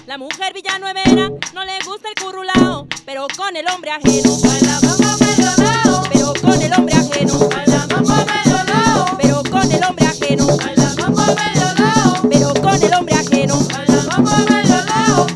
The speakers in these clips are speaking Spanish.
La mujer villanuevera no le gusta el currulao, pero con el hombre ajeno Baila mambo medio lao, pero con el hombre ajeno baila mambo medio lao, pero con el hombre ajeno baila mambo medio lao, pero con el hombre ajeno. baila mambo medio lao.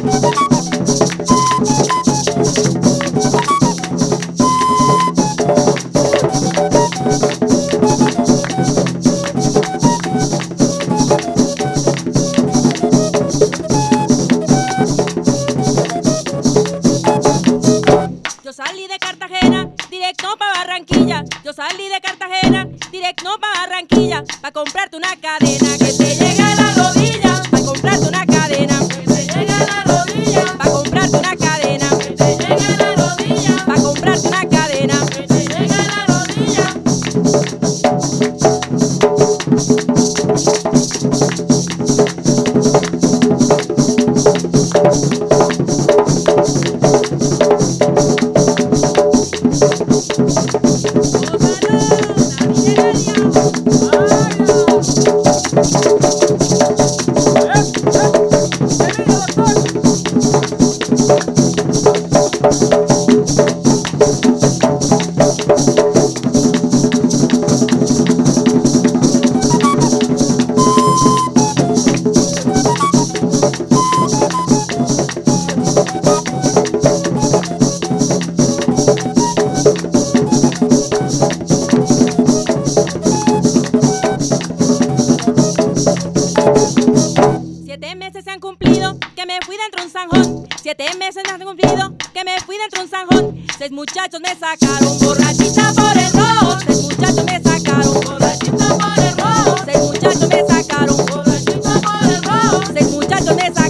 Yo salí de Cartagena, directo pa' Barranquilla. Yo salí de Cartagena, directo pa' Barranquilla, pa' comprarte una cadena que te llegue a la rodilla, pa' comprarte una cadena, Que te llegue a la rodilla, pa' comprarte una cadena, que te llegue a la rodilla, pa' comprarte una cadena. que te llegue a la rodilla. Siete meses se han cumplido que me fui dentro de un zanjón. 7 meses se han cumplido que me fui dentro de un zanjón. 6 muchachos me sacaron borrachita por el rojo. 6 muchachos me sacaron Borrachita por el rojo, 6 muchachos me sacaron borrachita por el rojo. 6 muchachos me sacaron